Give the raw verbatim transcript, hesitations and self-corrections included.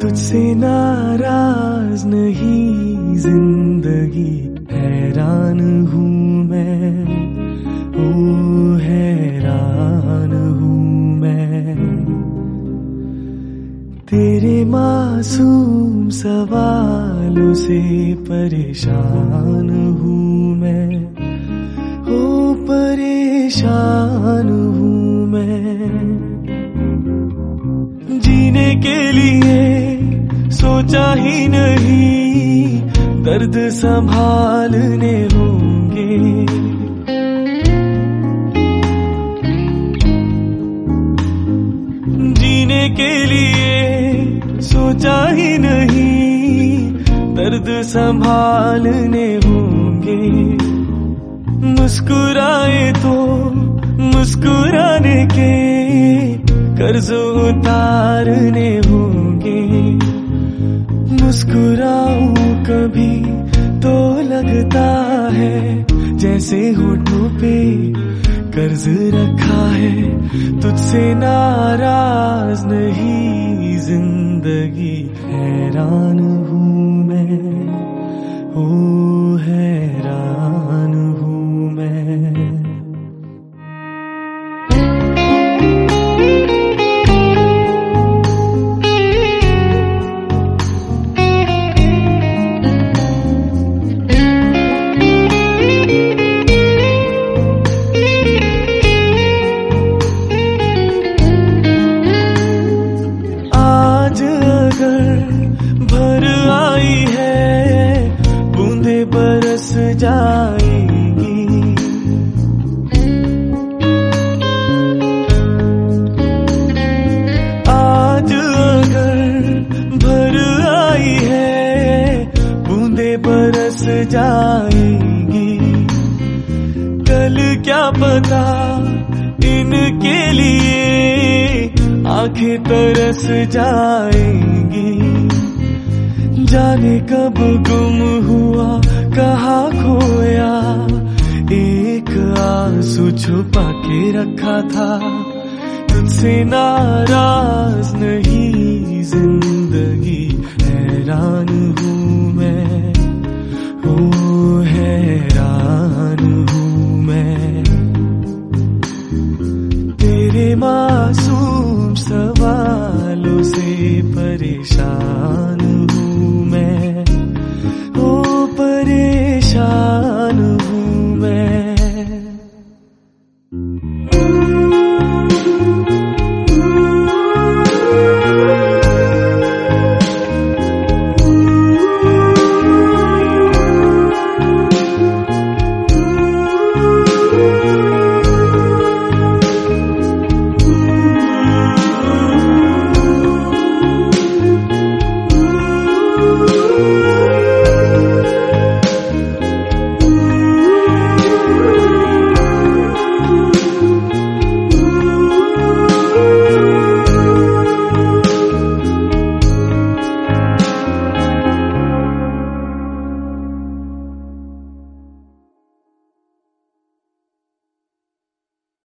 तुझसे नाराज नहीं जिंदगी, हैरान हूँ मैं, ओ हैरान हूँ मैं। तेरे मासूम सवालों से परेशान हूँ मैं, ओ परेशान हूँ मैं। जीने के लिए सोचा ही नहीं, दर्द संभालने होंगे। जीने के लिए सोचा ही नहीं, दर्द संभालने होंगे। मुस्कुराए तो मुस्कुराने के कर्ज उतारने होंगे। मुस्कुराऊं कभी तो लगता है जैसे होठों पे कर्ज रखा है। तुझसे नाराज नहीं जिंदगी, हैरान हूँ मैं, ओ हैरान हूँ मैं। भर आई है बूंदे बरस जाएंगी। आज अगर भर आई है बूंदे बरस जाएंगी। कल क्या पता इनके लिए आंखें तरस जाएंगी। जाने कब गुम हुआ कहाँ खोया, एक आंसू छुपा के रखा था। तुझसे नाराज नहीं जिंदगी, हैरान हूँ मैं, ओ हैरान हूँ मैं। तेरे मासूम सवालों से परेशान